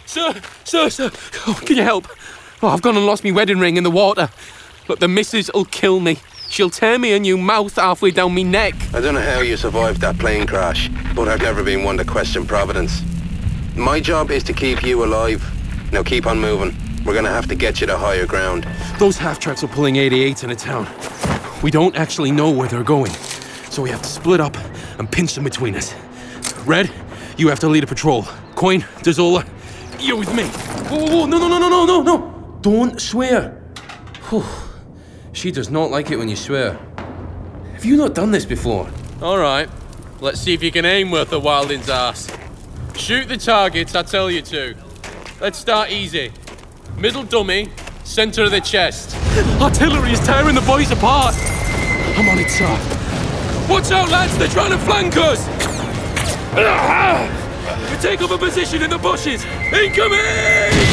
Sir. Oh, can you help? Oh, I've gone and lost my wedding ring in the water. Look, the missus will kill me. She'll tear me a new mouth halfway down me neck. I don't know how you survived that plane crash, but I've never been one to question Providence. My job is to keep you alive. Now keep on moving. We're gonna have to get you to higher ground. Those half-tracks are pulling 88 into town. We don't actually know where they're going, so we have to split up and pinch them between us. Red, you have to lead a patrol. Coin, Dezola, you're with me. Whoa, no. Don't swear. Whew. She does not like it when you swear. Have you not done this before? All right. Let's see if you can aim worth a Wilding's ass. Shoot the targets, I tell you to. Let's start easy. Middle dummy, center of the chest. Artillery is tearing the boys apart. I'm on it, sir. Watch out, lads. They're trying to flank us. We take up a position in the bushes. Incoming!